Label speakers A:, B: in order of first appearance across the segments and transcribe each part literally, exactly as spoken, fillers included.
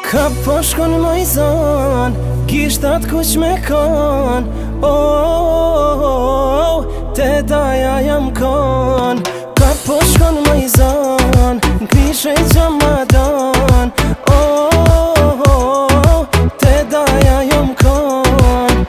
A: Ka po shkon moj zon, kishtat kuq me kon. Oh, oh, oh, oh, te daja jam kon. Ka po shkon moj zon, kishe që ma don. Oh, oh, oh, oh, te daja jam kon.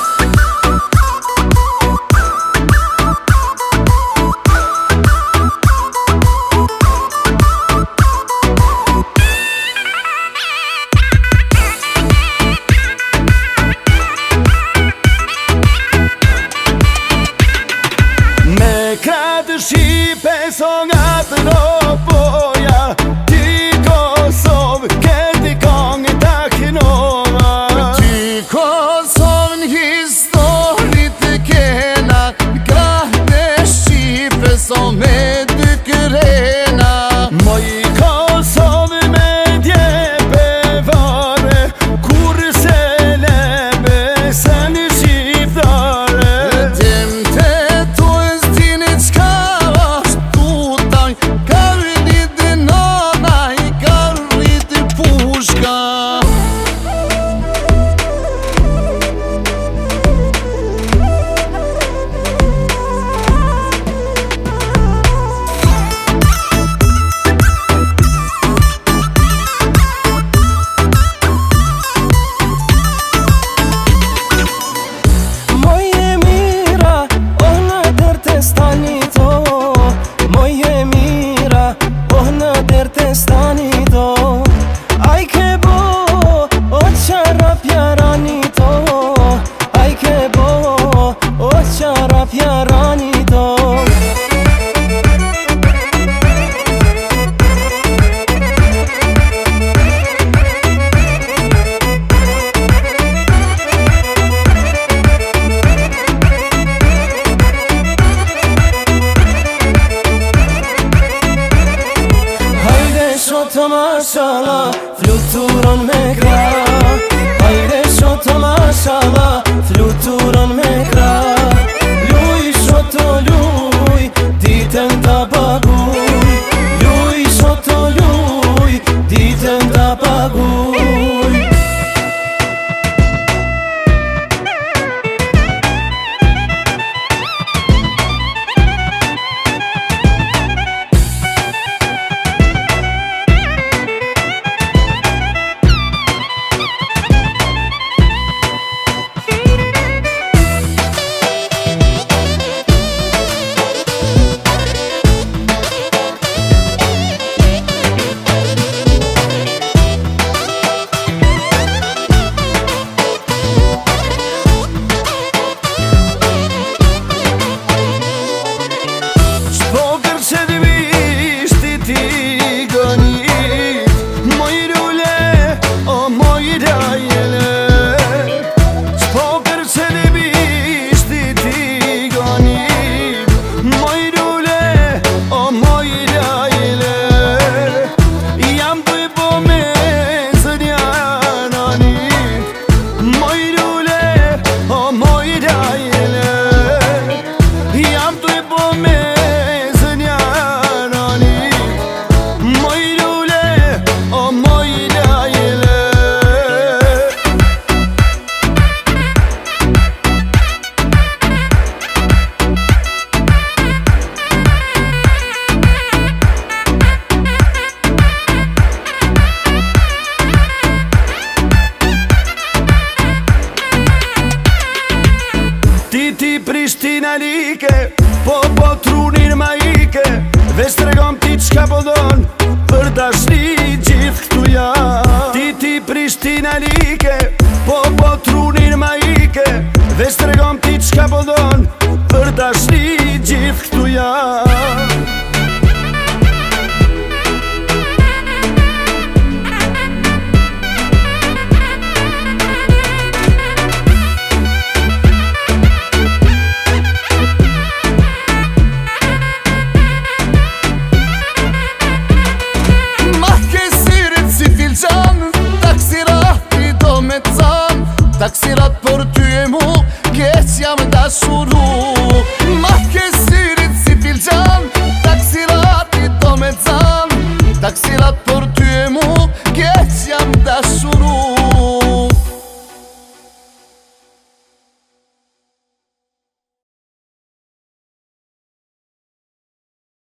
B: Kratë Shqipe so nga të ropoja, ti Kosovë, këti kongë ta kinova.
C: Ti Kosovë në historit të kena, kratë Shqipe so me dy kërena.
B: Moj Kosovë me djepe vare, kur se lebe se një shqiptare.
A: Shoto mashallah, fluturon me kra. Hajde shoto mashallah, fluturon me kra. Luj shoto luj, ditën ta paguj. Luj shoto luj, ditën ta paguj.
B: Ti Prishtina like, po po trunin ma ike. Veç tregom ti qka po don, për dashni gjithë këtu ja. Ti ti Prishtina like, po po trunin ma ike. Veç tregom ti qka po don, për dashni gjithë këtu ja.
C: Taksirat për ty e mu, keq jam dashuru. Ma ke syrit si filxan, taksirat i do me zan. Taksirat për ty e mu, keq jam dashuru.